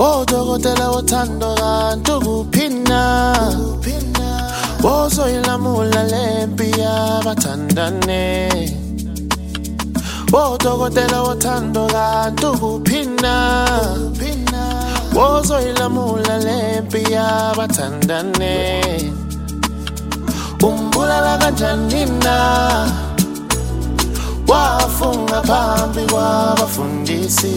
Odokotela wothando kanti kuphina Wozoyilamula lempi yabathandane Odokotela wothando kanti kuphina Wozoyilamula lempi yabathandane Umbulala kanjani na Wafunga phambi kwabafundisi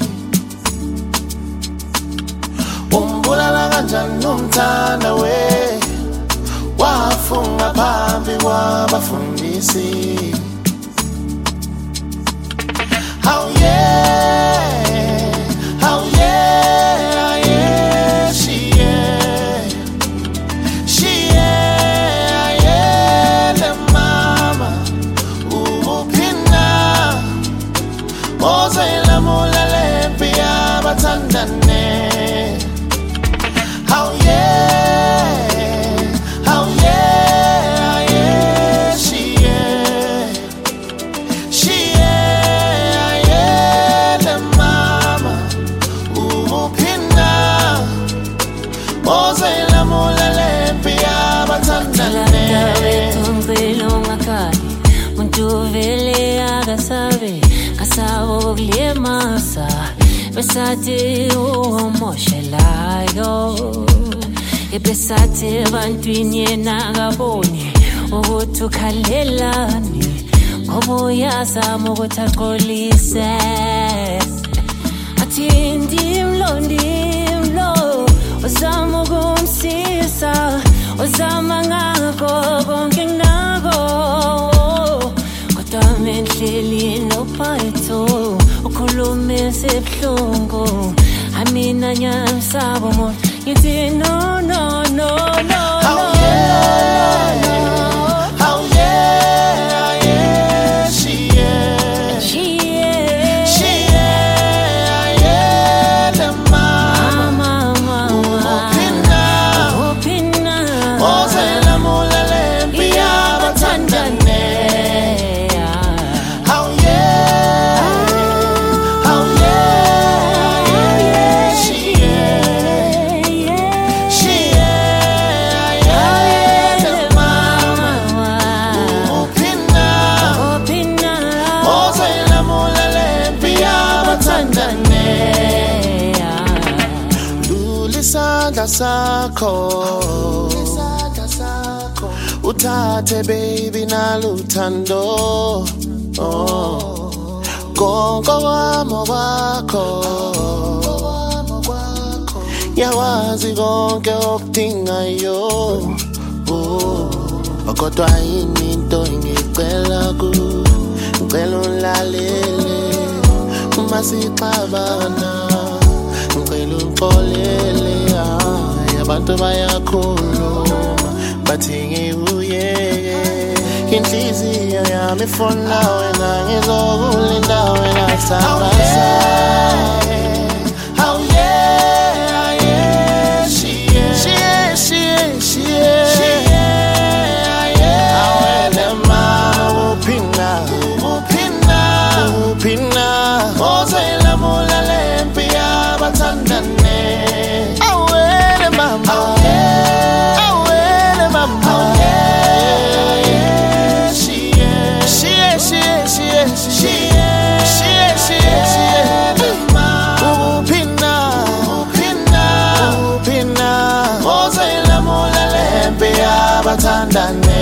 Umbulala kanjani umthanda we Wafunga phambi kwabafundisi How yeah she yeah the mama upina Ozoyilamula lempi yabathandane How yeah she yeah the mama upina Ozoyilamula lempi yabathandane Muntu vele akasabe kasabo kulemasa besathi umoshelayo ebesathi bantwini yena akaboni ukuthi ukhalelani ngoba uyazama ukuthi aqolise athi ndimlo uzama ukumsiza uzama ngakho konke nginako kodwa menhleli nophatho ukhulume sebuhlungu amina nyamsabo mo ngithi no How yeah she yeah the mama upina Ozoyilamula lempi yabathandane How yeah she yeah the mama upina Ozoyilamula lempi yabathandane Lulisandla sakho Uthathe baby naluthando Konke kwami kwakho Yawazi konke okudingayo Kodwa yini into engicela ngicela ulalele uma sixabana ngicela uxolele abantu bayakhuluma bathi ngiyeke inhliziyo yami ifuna wena ngizokulinda wena kusasa How yeah she yeah the mama upina Ozoyilamula lempi yabathandane awele mama she upina Ozoyilamula lempi yabathandane